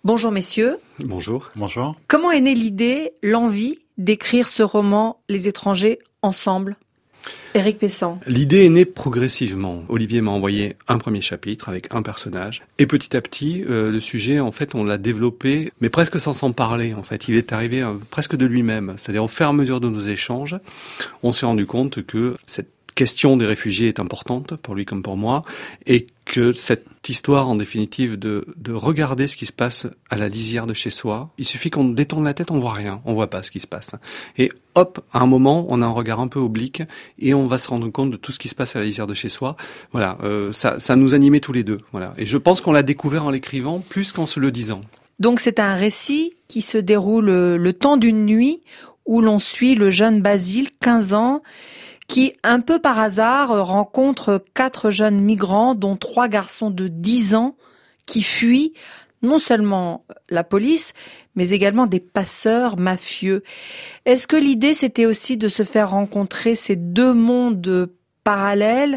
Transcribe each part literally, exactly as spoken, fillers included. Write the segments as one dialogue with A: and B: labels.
A: Bonjour messieurs.
B: Bonjour.
C: Bonjour.
A: Comment est née l'idée, l'envie d'écrire ce roman « Les étrangers ensemble » ? Éric Pessan.
B: L'idée est née progressivement. Olivier m'a envoyé un premier chapitre avec un personnage. Et petit à petit, euh, le sujet, en fait, on l'a développé, mais presque sans s'en parler, en fait. Il est arrivé euh, presque de lui-même. C'est-à-dire, au fur et à mesure de nos échanges, on s'est rendu compte que cette question des réfugiés est importante, pour lui comme pour moi, et que cette histoire, en définitive, de, de regarder ce qui se passe à la lisière de chez soi, il suffit qu'on détourne la tête, on voit rien, on voit pas ce qui se passe. Et hop, à un moment, on a un regard un peu oblique, et on va se rendre compte de tout ce qui se passe à la lisière de chez soi. Voilà, euh, ça, ça nous animait tous les deux. Voilà, et je pense qu'on l'a découvert en l'écrivant plus qu'en se le disant.
A: Donc c'est un récit qui se déroule le temps d'une nuit, où l'on suit le jeune Basile, quinze ans, qui, un peu par hasard, rencontre quatre jeunes migrants, dont trois garçons de dix ans, qui fuient non seulement la police, mais également des passeurs mafieux. Est-ce que l'idée, c'était aussi de se faire rencontrer ces deux mondes parallèles,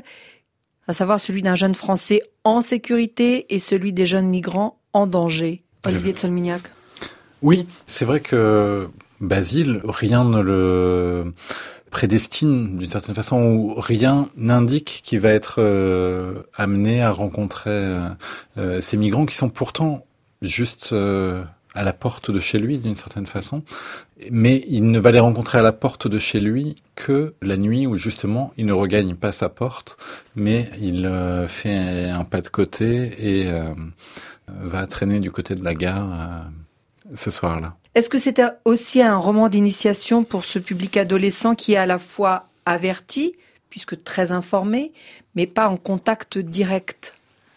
A: à savoir celui d'un jeune Français en sécurité et celui des jeunes migrants en danger ? Olivier de Solmignac.
C: Oui, c'est vrai que Basile, rien ne le prédestine d'une certaine façon, où rien n'indique qu'il va être euh, amené à rencontrer euh, euh, ces migrants qui sont pourtant juste euh, à la porte de chez lui d'une certaine façon, mais il ne va les rencontrer à la porte de chez lui que la nuit où justement il ne regagne pas sa porte, mais il euh, fait un pas de côté et euh, va traîner du côté de la gare euh, ce soir-là.
A: Est-ce que c'était aussi un roman d'initiation pour ce public adolescent qui est à la fois averti, puisque très informé, mais pas en contact direct ?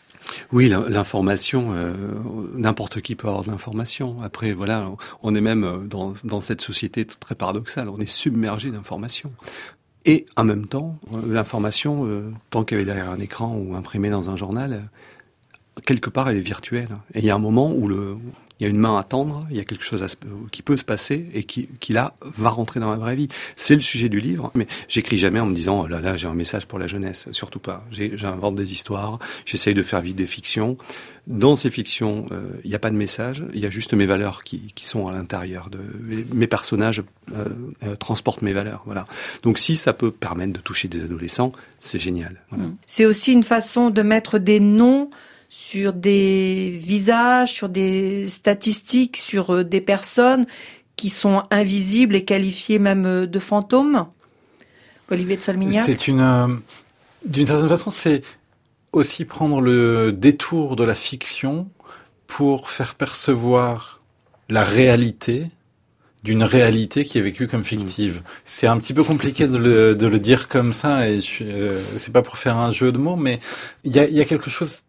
B: Oui, l'information, euh, n'importe qui peut avoir de l'information. Après, voilà, on est même dans, dans cette société très paradoxale, on est submergé d'informations. Et en même temps, l'information, euh, tant qu'elle est derrière un écran ou imprimée dans un journal, euh, quelque part elle est virtuelle. Et il y a un moment où le... il y a une main à tendre, il y a quelque chose à se, qui peut se passer et qui, qui là va rentrer dans la vraie vie. C'est le sujet du livre, mais j'écris jamais en me disant oh là là j'ai un message pour la jeunesse, surtout pas. J'ai, j'invente des histoires, j'essaye de faire vivre des fictions. Dans ces fictions, euh, il n'y a pas de message, il y a juste mes valeurs qui, qui sont à l'intérieur. De mes personnages euh, euh, transportent mes valeurs, voilà. Donc si ça peut permettre de toucher des adolescents, c'est génial. Voilà.
A: C'est aussi une façon de mettre des noms sur des visages, sur des statistiques, sur des personnes qui sont invisibles et qualifiées même de fantômes. Olivier de Solmignac.
C: C'est une, euh, d'une certaine façon, c'est aussi prendre le détour de la fiction pour faire percevoir la réalité d'une réalité qui est vécue comme fictive. Mmh. C'est un petit peu compliqué de le, de le dire comme ça, et je, euh, c'est pas pour faire un jeu de mots, mais il y a, il y a quelque chose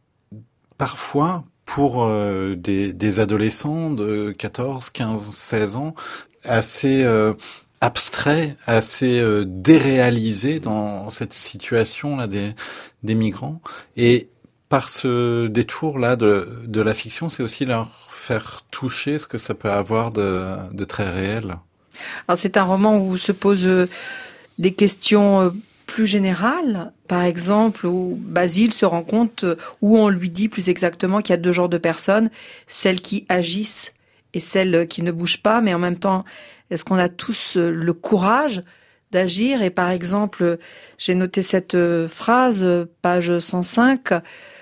C: parfois, pour euh, des, des adolescents de quatorze, quinze, seize ans, assez euh, abstrait, assez euh, déréalisé dans cette situation-là des, des migrants. Et par ce détour-là de, de la fiction, c'est aussi leur faire toucher ce que ça peut avoir de, de très réel.
A: Alors c'est un roman où se posent des questions plus générale, par exemple, où Basile se rend compte, où on lui dit plus exactement qu'il y a deux genres de personnes, celles qui agissent et celles qui ne bougent pas, mais en même temps, est-ce qu'on a tous le courage d'agir ? Et par exemple, j'ai noté cette phrase, page cent cinq,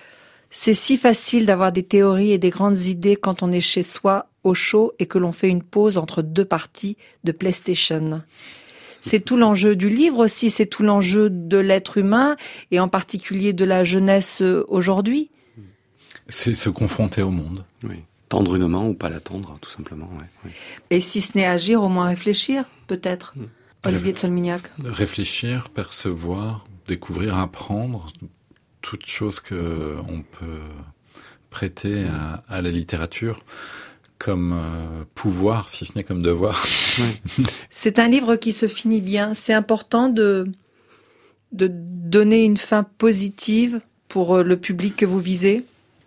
A: « C'est si facile d'avoir des théories et des grandes idées quand on est chez soi, au chaud, et que l'on fait une pause entre deux parties de PlayStation ». C'est tout l'enjeu du livre aussi, c'est tout l'enjeu de l'être humain et en particulier de la jeunesse aujourd'hui.
C: C'est se confronter au monde.
B: Oui. Tendre une main ou pas la tendre, tout simplement. Ouais, ouais.
A: Et si ce n'est agir, au moins réfléchir, peut-être. Mmh. Olivier de Solmignac.
C: Réfléchir, percevoir, découvrir, apprendre, toutes choses que on peut prêter à, à la littérature comme euh, pouvoir, si ce n'est comme devoir.
A: Oui. C'est un livre qui se finit bien. C'est important de, de donner une fin positive pour le public que vous visez ?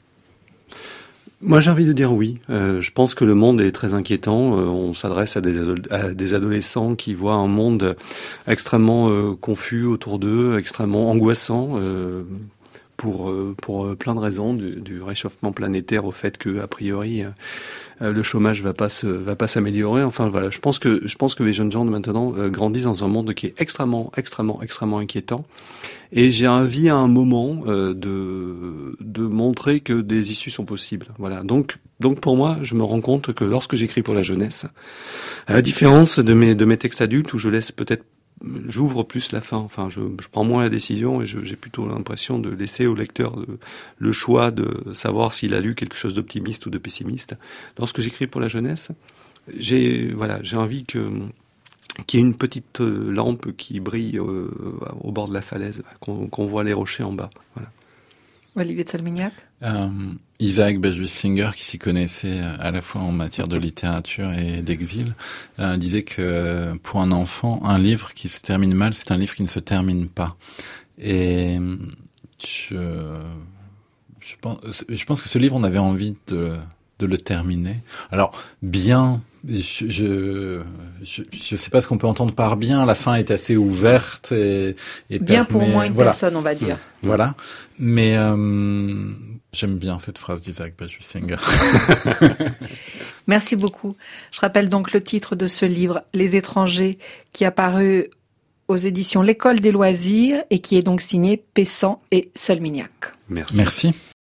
B: Moi, j'ai envie de dire oui. Euh, je pense que le monde est très inquiétant. Euh, on s'adresse à des, ado- à des adolescents qui voient un monde extrêmement euh, confus autour d'eux, extrêmement angoissant, euh, pour, euh, pour plein de raisons, du, du réchauffement planétaire au fait que, a priori, euh, le chômage va pas se, va pas s'améliorer. Enfin voilà, je pense que je pense que les jeunes gens de maintenant euh, grandissent dans un monde qui est extrêmement, extrêmement, extrêmement inquiétant. Et j'ai envie à un moment euh, de de montrer que des issues sont possibles. Voilà. Donc donc pour moi, je me rends compte que lorsque j'écris pour la jeunesse, à la différence de mes de mes textes adultes où je laisse peut-être j'ouvre plus la fin. Enfin, je, je prends moins la décision et je, j'ai plutôt l'impression de laisser au lecteur de, le choix de savoir s'il a lu quelque chose d'optimiste ou de pessimiste. Lorsque j'écris pour la jeunesse, j'ai voilà, j'ai envie que qu'il y ait une petite lampe qui brille euh, au bord de la falaise, qu'on, qu'on voit les rochers en bas. Voilà.
A: Olivier de Solmignac.
C: Euh, Isaac Bashevis-Singer, qui s'y connaissait à la fois en matière de littérature et d'exil, euh, disait que pour un enfant, un livre qui se termine mal, c'est un livre qui ne se termine pas. Et je, je pense, je pense que ce livre, on avait envie de, de le terminer. Alors, bien, je, je, je, je sais pas ce qu'on peut entendre par bien. La fin est assez ouverte et, et
A: bien
C: permet,
A: pour moins une
C: voilà.
A: personne, on va dire.
C: Voilà. Mais euh, j'aime bien cette phrase d'Isaac Bashevis-Singer.
A: Merci beaucoup. Je rappelle donc le titre de ce livre, Les étrangers, qui a paru aux éditions L'École des loisirs et qui est donc signé Pessan et Solmignac.
B: Merci.
C: Merci.